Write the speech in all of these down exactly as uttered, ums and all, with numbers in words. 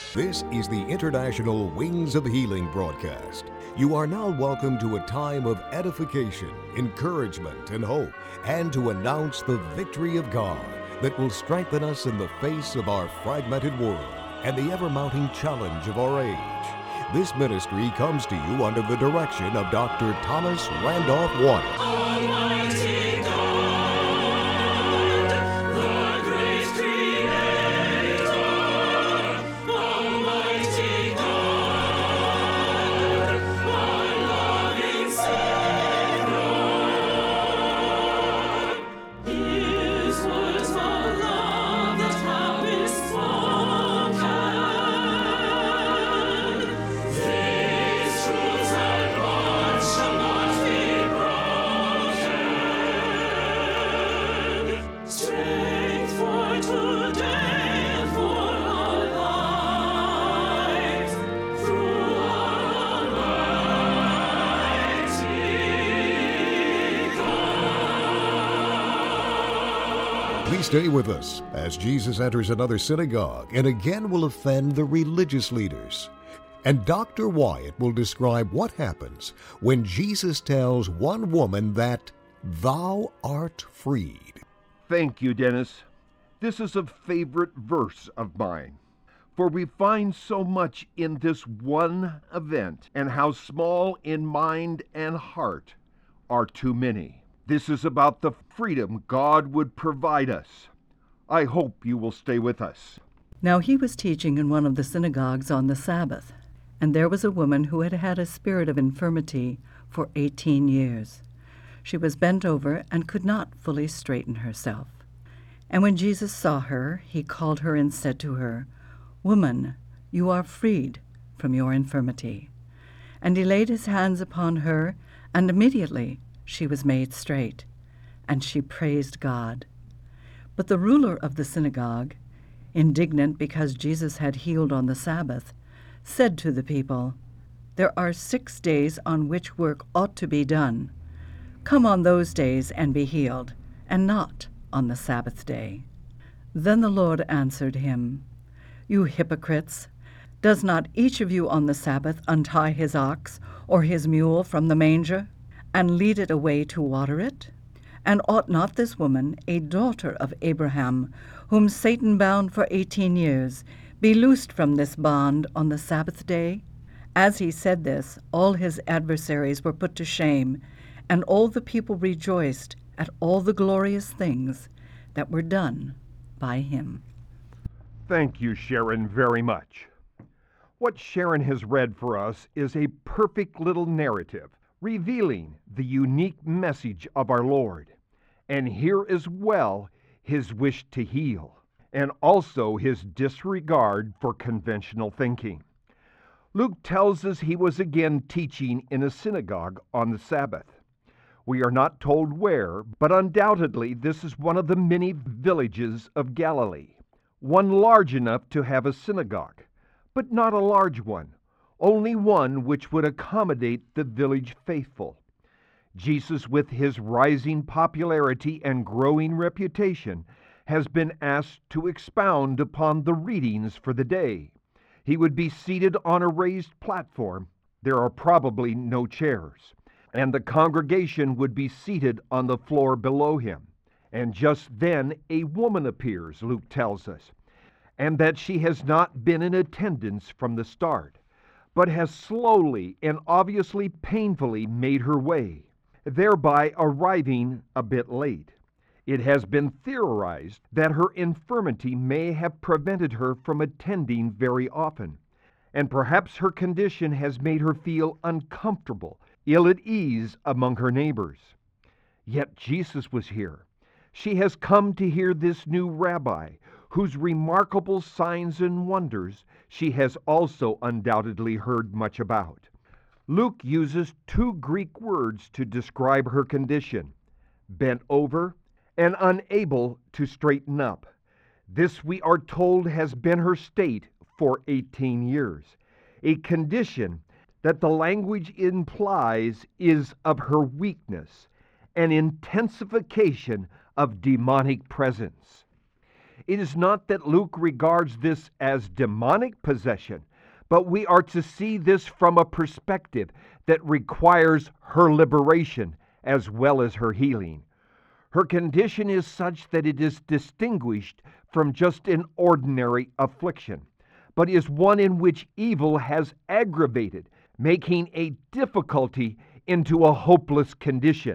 This is the International Wings of Healing broadcast. You are now welcome to a time of edification, encouragement, and hope, and to announce the victory of God that will strengthen us in the face of our fragmented world and the ever-mounting challenge of our age. This ministry comes to you under the direction of Doctor Thomas Randolph Waters. Almighty God, the great Creator, Almighty God, our loving Savior, His words of love that have been spoken, these truths and bonds shall not be broken. Strength for today and for our lives, through our Almighty God. Please stay with us as Jesus enters another synagogue and again will offend the religious leaders. And Doctor Wyatt will describe what happens when Jesus tells one woman that thou art freed. Thank you, Dennis. This is a favorite verse of mine, for we find so much in this one event, and how small in mind and heart are too many. This is about the freedom God would provide us. I hope you will stay with us. Now he was teaching in one of the synagogues on the Sabbath, and there was a woman who had had a spirit of infirmity for eighteen years. She was bent over and could not fully straighten herself. And when Jesus saw her, he called her and said to her, Woman, you are freed from your infirmity. And he laid his hands upon her, and immediately she was made straight, and she praised God. But the ruler of the synagogue, indignant because Jesus had healed on the Sabbath, said to the people, There are six days on which work ought to be done. Come on those days and be healed, and not on the Sabbath day. Then the Lord answered him, You hypocrites, does not each of you on the Sabbath untie his ox or his mule from the manger, and lead it away to water it? And ought not this woman, a daughter of Abraham, whom Satan bound for eighteen years, be loosed from this bond on the Sabbath day? As he said this, all his adversaries were put to shame, and all the people rejoiced at all the glorious things that were done by him. Thank you, Sharon, very much. What Sharon has read for us is a perfect little narrative, revealing the unique message of our Lord, and here as well his wish to heal, and also his disregard for conventional thinking. Luke tells us he was again teaching in a synagogue on the Sabbath. We are not told where, but undoubtedly this is one of the many villages of Galilee, one large enough to have a synagogue, but not a large one, only one which would accommodate the village faithful. Jesus, with his rising popularity and growing reputation, has been asked to expound upon the readings for the day. He would be seated on a raised platform. There are probably no chairs, and the congregation would be seated on the floor below him. And just then a woman appears, Luke tells us, and that she has not been in attendance from the start, but has slowly and obviously painfully made her way, thereby arriving a bit late. It has been theorized that her infirmity may have prevented her from attending very often, and perhaps her condition has made her feel uncomfortable, ill at ease among her neighbors. Yet Jesus was here. She has come to hear this new rabbi, whose remarkable signs and wonders she has also undoubtedly heard much about. Luke uses two Greek words to describe her condition: bent over and unable to straighten up. This, we are told, has been her state for eighteen years, a condition that the language implies is of her weakness, an intensification of demonic presence. It is not that Luke regards this as demonic possession, but we are to see this from a perspective that requires her liberation as well as her healing. Her condition is such that it is distinguished from just an ordinary affliction, but is one in which evil has aggravated, making a difficulty into a hopeless condition.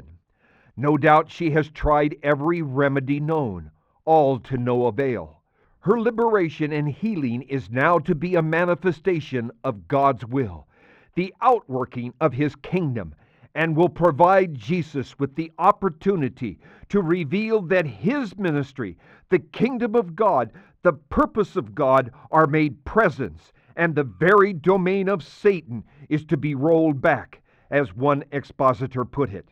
No doubt she has tried every remedy known, all to no avail. Her liberation and healing is now to be a manifestation of God's will, the outworking of His kingdom, and will provide Jesus with the opportunity to reveal that His ministry, the kingdom of God, the purpose of God are made presence, and the very domain of Satan is to be rolled back, as one expositor put it.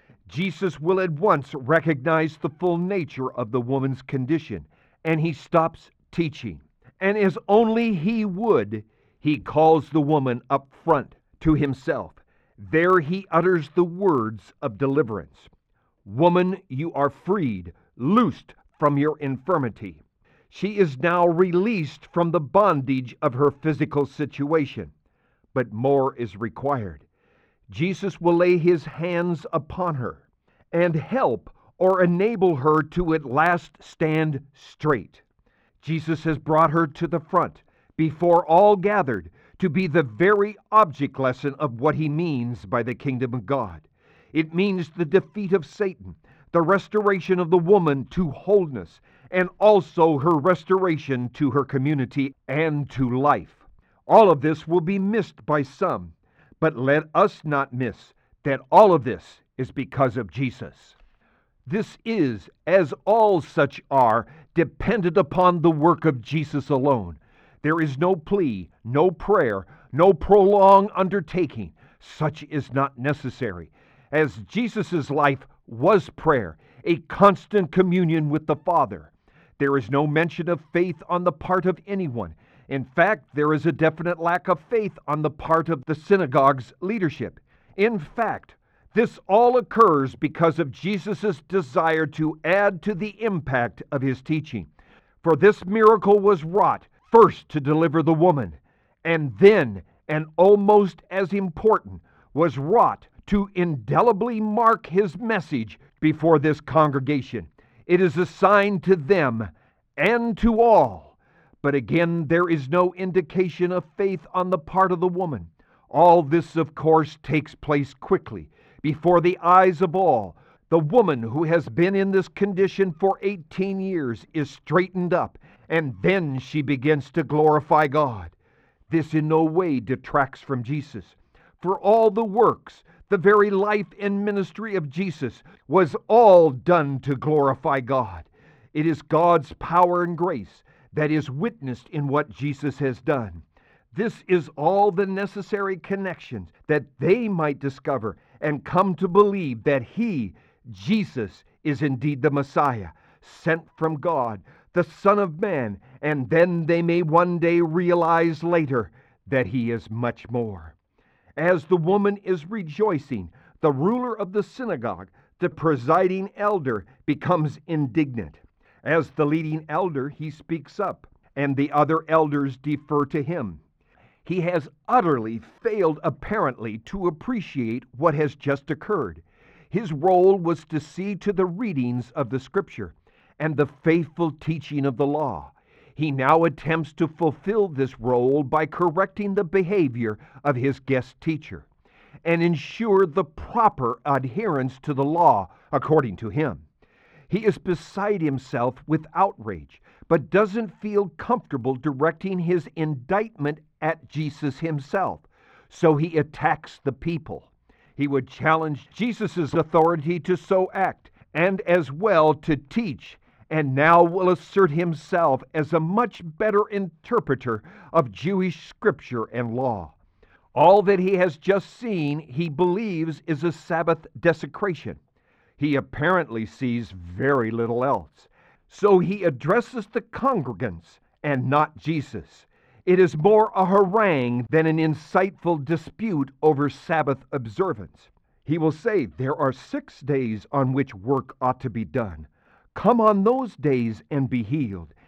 Jesus will at once recognize the full nature of the woman's condition, and He stops teaching. And as only He would, He calls the woman up front to Himself. There He utters the words of deliverance. Woman, you are freed, loosed from your infirmity. She is now released from the bondage of her physical situation. But more is required. Jesus will lay His hands upon her and help or enable her to at last stand straight. Jesus has brought her to the front, before all gathered, to be the very object lesson of what He means by the kingdom of God. It means the defeat of Satan, the restoration of the woman to wholeness, and also her restoration to her community and to life. All of this will be missed by some, but let us not miss that all of this is because of Jesus. This is, as all such are, dependent upon the work of Jesus alone. There is no plea, no prayer, no prolonged undertaking. Such is not necessary, as Jesus' life was prayer, a constant communion with the Father. There is no mention of faith on the part of anyone. In fact, there is a definite lack of faith on the part of the synagogue's leadership. In fact, this all occurs because of Jesus' desire to add to the impact of His teaching. For this miracle was wrought first to deliver the woman, and then, and almost as important, was wrought to indelibly mark His message before this congregation. It is a sign to them and to all. But again, there is no indication of faith on the part of the woman. All this, of course, takes place quickly, before the eyes of all. The woman who has been in this condition for eighteen years is straightened up, and then she begins to glorify God. This in no way detracts from Jesus, for all the works, the very life and ministry of Jesus was all done to glorify God. It is God's power and grace that is witnessed in what Jesus has done. This is all the necessary connections that they might discover and come to believe that He, Jesus, is indeed the Messiah, sent from God, the Son of Man, and then they may one day realize later that He is much more. As the woman is rejoicing, the ruler of the synagogue, the presiding elder, becomes indignant. As the leading elder, he speaks up, and the other elders defer to him. He has utterly failed, apparently, to appreciate what has just occurred. His role was to see to the readings of the Scripture and the faithful teaching of the law. He now attempts to fulfill this role by correcting the behavior of his guest teacher and ensure the proper adherence to the law according to him. He is beside himself with outrage, but doesn't feel comfortable directing his indictment at Jesus himself, so he attacks the people. He would challenge Jesus' authority to so act, and as well to teach, and now will assert himself as a much better interpreter of Jewish scripture and law. All that he has just seen, he believes, is a Sabbath desecration. He apparently sees very little else. So he addresses the congregants and not Jesus. It is more a harangue than an insightful dispute over Sabbath observance. He will say, there are six days on which work ought to be done. Come on those days and be healed,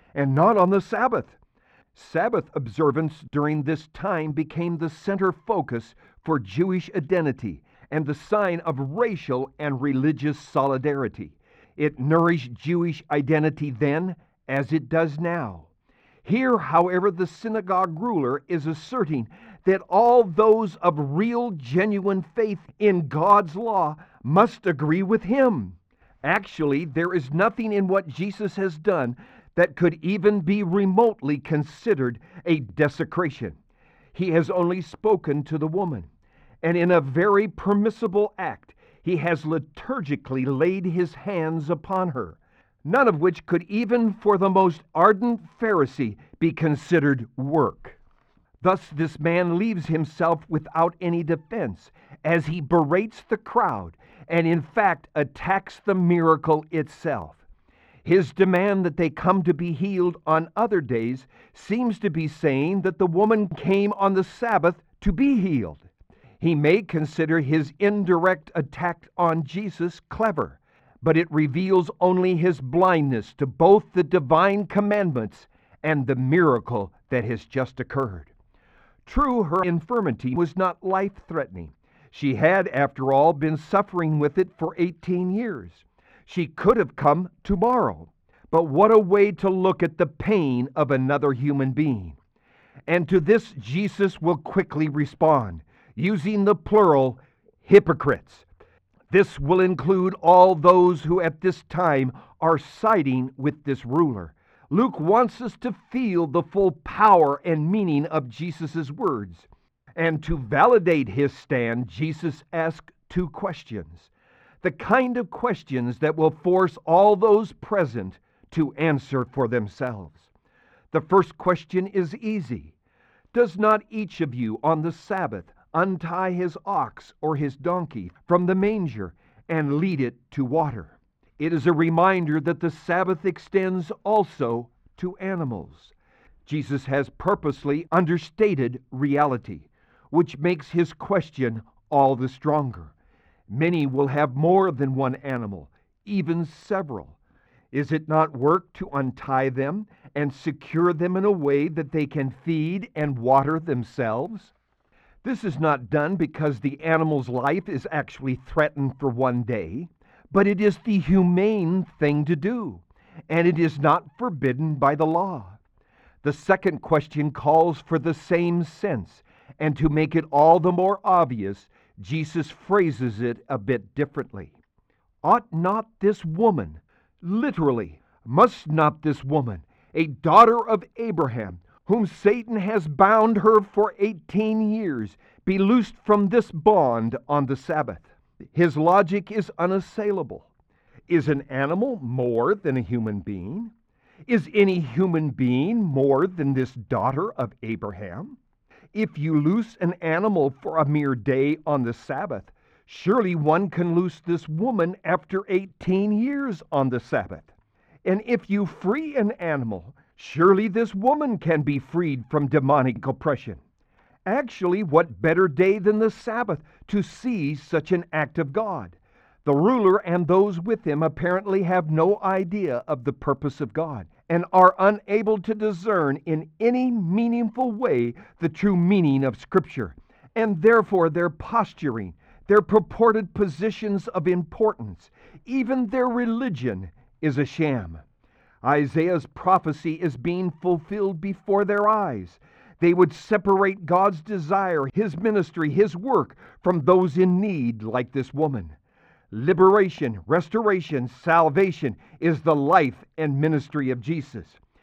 and not on the Sabbath. Sabbath observance during this time became the center focus for Jewish identity and the sign of racial and religious solidarity. It nourished Jewish identity then as it does now. Here, however, the synagogue ruler is asserting that all those of real, genuine faith in God's law must agree with him. Actually, there is nothing in what Jesus has done that could even be remotely considered a desecration. He has only spoken to the woman, and in a very permissible act, he has liturgically laid his hands upon her, none of which could even for the most ardent Pharisee be considered work. Thus this man leaves himself without any defense as he berates the crowd and in fact attacks the miracle itself. His demand that they come to be healed on other days seems to be saying that the woman came on the Sabbath to be healed. He may consider his indirect attack on Jesus clever, but it reveals only his blindness to both the divine commandments and the miracle that has just occurred. True, her infirmity was not life-threatening. She had, after all, been suffering with it for eighteen years. She could have come tomorrow. But what a way to look at the pain of another human being. And to this Jesus will quickly respond, using the plural, hypocrites. This will include all those who at this time are siding with this ruler. Luke wants us to feel the full power and meaning of Jesus' words. And to validate his stand, Jesus asked two questions. The kind of questions that will force all those present to answer for themselves. The first question is easy. Does not each of you on the Sabbath untie his ox or his donkey from the manger and lead it to water? It is a reminder that the Sabbath extends also to animals. Jesus has purposely understated reality, which makes his question all the stronger. Many will have more than one animal, even several. Is it not work to untie them and secure them in a way that they can feed and water themselves? This is not done because the animal's life is actually threatened for one day, but it is the humane thing to do, and it is not forbidden by the law. The second question calls for the same sense, and to make it all the more obvious, Jesus phrases it a bit differently. Ought not this woman, literally, must not this woman, a daughter of Abraham, whom Satan has bound her for eighteen years, be loosed from this bond on the Sabbath? His logic is unassailable. Is an animal more than a human being? Is any human being more than this daughter of Abraham? If you loose an animal for a mere day on the Sabbath, surely one can loose this woman after eighteen years on the Sabbath. And if you free an animal, surely this woman can be freed from demonic oppression. Actually, what better day than the Sabbath to see such an act of God? The ruler and those with him apparently have no idea of the purpose of God and are unable to discern in any meaningful way the true meaning of Scripture, and therefore their posturing, their purported positions of importance, even their religion is a sham. Isaiah's prophecy is being fulfilled before their eyes. They would separate God's desire, his ministry, his work from those in need like this woman. Liberation, restoration, salvation is the life and ministry of Jesus.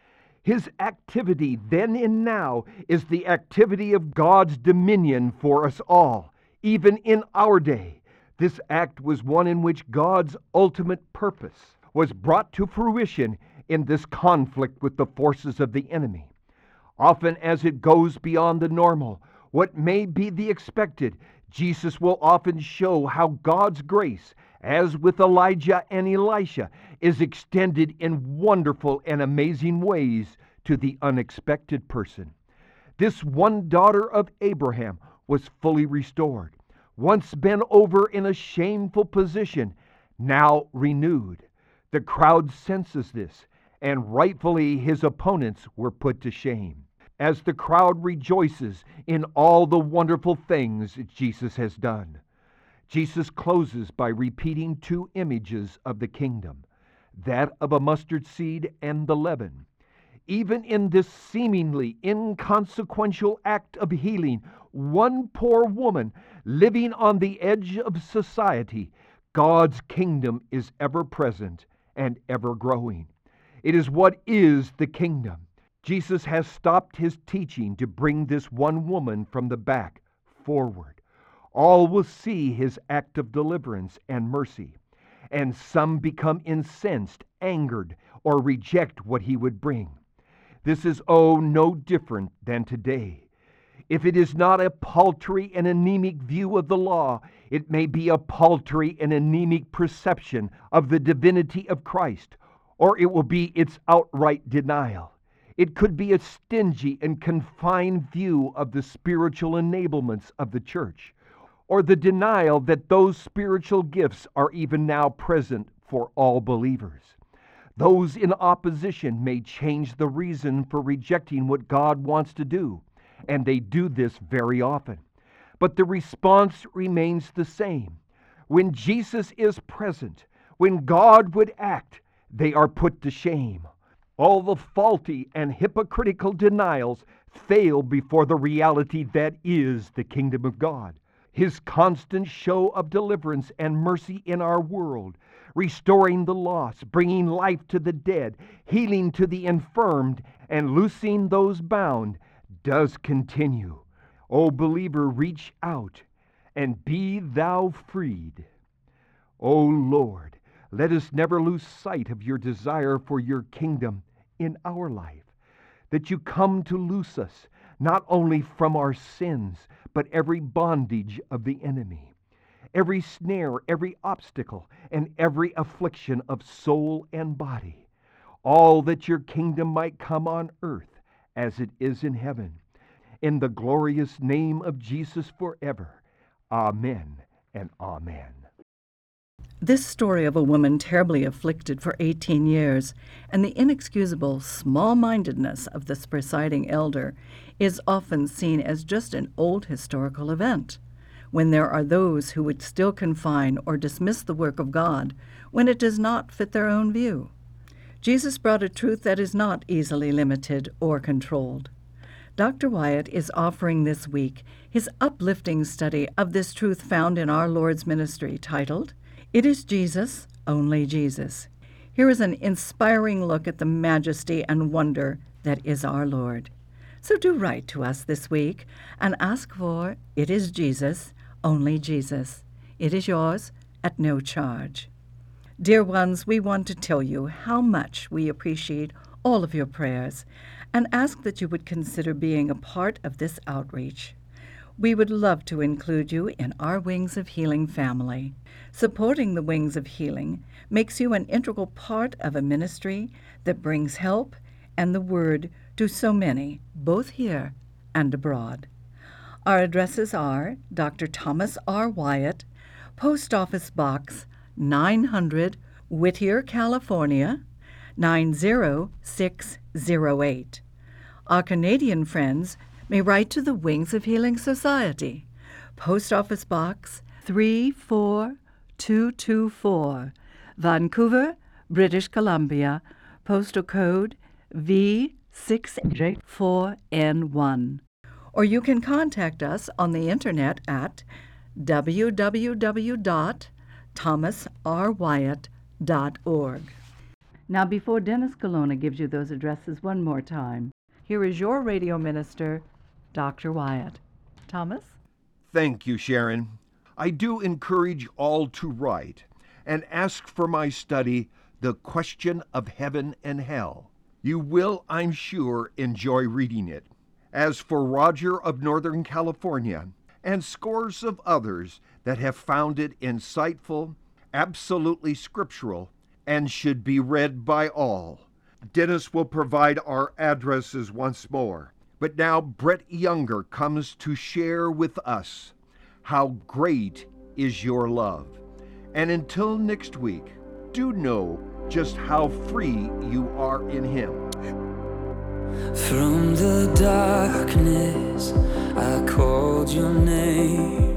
His activity then and now is the activity of God's dominion for us all, even in our day. This act was one in which God's ultimate purpose was brought to fruition in this conflict with the forces of the enemy. Often as it goes beyond the normal, what may be the expected, Jesus will often show how God's grace, as with Elijah and Elisha, is extended in wonderful and amazing ways to the unexpected person. This one daughter of Abraham was fully restored, once bent over in a shameful position, now renewed. The crowd senses this, and rightfully his opponents were put to shame. As the crowd rejoices in all the wonderful things Jesus has done, Jesus closes by repeating two images of the kingdom, that of a mustard seed and the leaven. Even in this seemingly inconsequential act of healing, one poor woman living on the edge of society, God's kingdom is ever present and ever growing. It is what is the kingdom. Jesus has stopped his teaching to bring this one woman from the back forward. All will see his act of deliverance and mercy, and some become incensed, angered, or reject what he would bring. This is, oh, no different than today. If it is not a paltry and anemic view of the law, it may be a paltry and anemic perception of the divinity of Christ, or it will be its outright denial. It could be a stingy and confined view of the spiritual enablements of the church, or the denial that those spiritual gifts are even now present for all believers. Those in opposition may change the reason for rejecting what God wants to do, and they do this very often. But the response remains the same. When Jesus is present, when God would act, they are put to shame. All the faulty and hypocritical denials fail before the reality that is the kingdom of God. His constant show of deliverance and mercy in our world, restoring the lost, bringing life to the dead, healing to the infirmed, and loosing those bound, does continue. O believer, reach out and be thou freed. O Lord, let us never lose sight of your desire for your kingdom in our life, that you come to loose us not only from our sins, but every bondage of the enemy, every snare, every obstacle, and every affliction of soul and body, all that your kingdom might come on earth as it is in heaven. In the glorious name of Jesus forever. Amen and amen. This story of a woman terribly afflicted for eighteen years and the inexcusable small-mindedness of this presiding elder is often seen as just an old historical event, when there are those who would still confine or dismiss the work of God when it does not fit their own view. Jesus brought a truth that is not easily limited or controlled. Doctor Wyatt is offering this week his uplifting study of this truth found in our Lord's ministry titled, It is Jesus, Only Jesus. Here is an inspiring look at the majesty and wonder that is our Lord. So do write to us this week and ask for It is Jesus, Only Jesus. It is yours at no charge. Dear ones, we want to tell you how much we appreciate all of your prayers and ask that you would consider being a part of this outreach. We would love to include you in our Wings of Healing family. Supporting the Wings of Healing makes you an integral part of a ministry that brings help and the word to so many, both here and abroad. Our addresses are Doctor Thomas R. Wyatt, Post Office Box nine hundred, Whittier, California, nine zero six zero eight. Our Canadian friends may write to the Wings of Healing Society, Post Office Box three four two two four, Vancouver, British Columbia, postal code V six J four N one. Or you can contact us on the internet at w w w dot thomas r wyatt dot org. Now, before Dennis Colonna gives you those addresses one more time, here is your radio minister, Doctor Wyatt. Thomas? Thank you, Sharon. I do encourage all to write and ask for my study, The Question of Heaven and Hell. You will, I'm sure, enjoy reading it. As for Roger of Northern California and scores of others that have found it insightful, absolutely scriptural, and should be read by all, Dennis will provide our addresses once more. But now Brett Younger comes to share with us how great is your love. And until next week, do know just how free you are in Him. From the darkness, I called your name.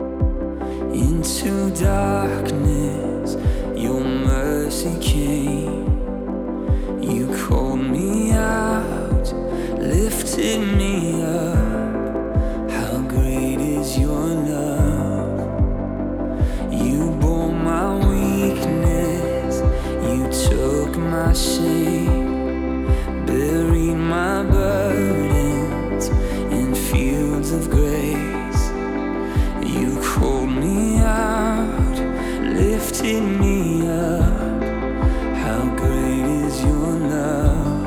Into darkness, your mercy came. You called me out, lifted me up. How great is your love? You bore my weakness, you took my shame, buried my burdens in fields of grace. You called me out, lifted me up. How great is your love?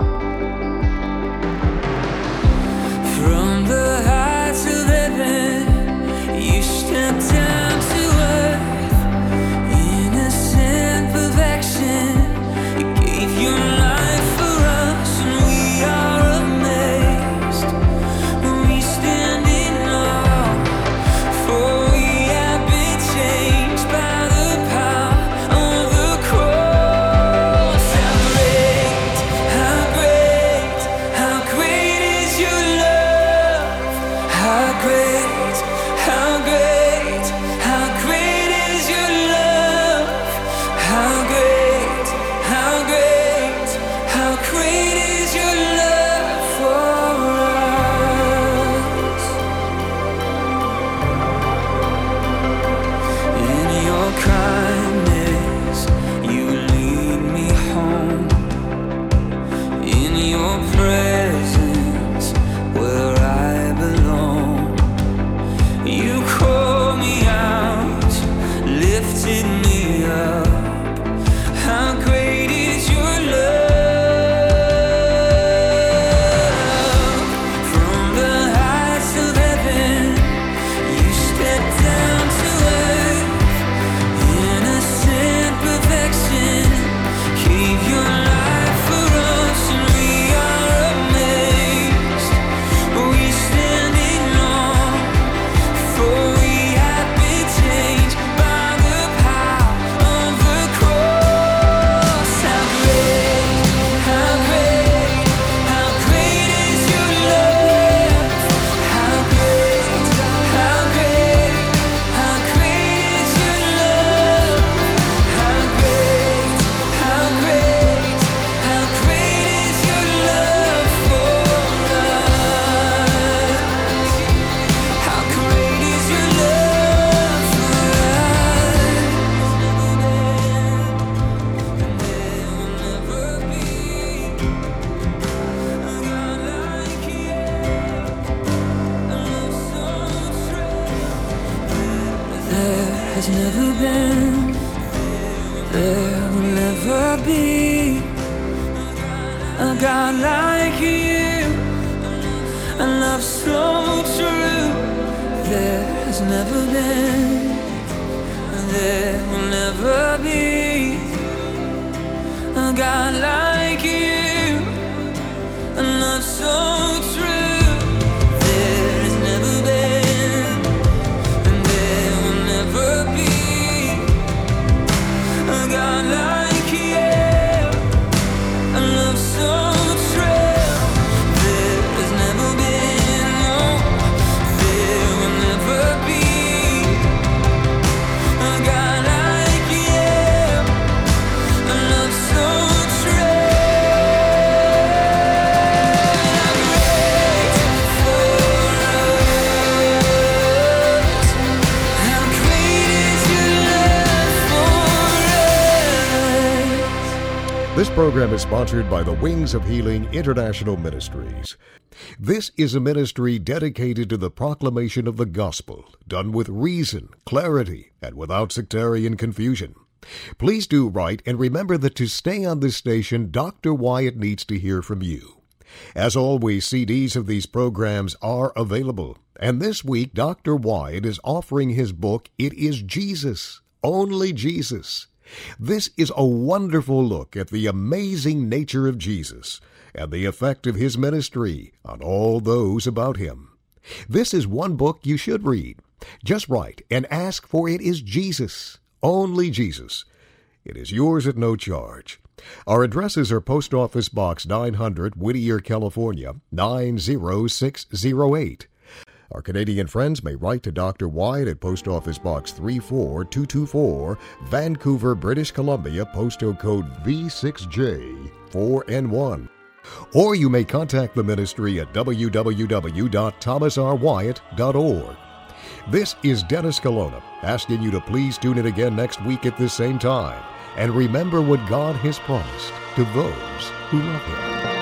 From the heights of heaven, you stepped down to earth. Innocent perfection, you gave your life for us, and we are amazed. We stand in awe, for we have been changed by the power of the cross. How great, how great, how great is your love? How great, how great, how great is your love? How great, how great, how great is your love for us? In your kindness, you lead me home. In your presence, where I belong. You called me out, lifted me up. How great is your love? From the heights of heaven, you stepped down to earth. Innocent perfection, gave your life for us, and we are amazed. We stand in awe, for we have been changed by the power of the cross. How great, how great, how great is your love? How great, how great, how great is your love? How great, how great, how great is your love for us? How great is your love for us? And there will never be a God like you, a love so true. There has never been, there will never be a God like you, a love so true. There has never been, there will never be a God like you, a love so true. There has never been, and there will never be a God like you, a love so true. There has never been, no, there will never be a God like you, a love so true. How great is your love for us? This program is sponsored by the Wings of Healing International Ministries. This is a ministry dedicated to the proclamation of the gospel, done with reason, clarity, and without sectarian confusion. Please do write, and remember that to stay on this station, Doctor Wyatt needs to hear from you. As always, C Ds of these programs are available, and this week Doctor Wyatt is offering his book, It is Jesus, Only Jesus. This is a wonderful look at the amazing nature of Jesus and the effect of his ministry on all those about him. This is one book you should read. Just write and ask for It is Jesus, Only Jesus. It is yours at no charge. Our addresses are Post Office Box nine hundred, Whittier, California, nine zero six zero eight. Our Canadian friends may write to Doctor Wyatt at Post Office Box three four two two four, Vancouver, British Columbia, postal code V six J four N one. Or you may contact the ministry at w w w dot thomas r wyatt dot org. This is Dennis Colonna, asking you to please tune in again next week at this same time, and remember what God has promised to those who love Him.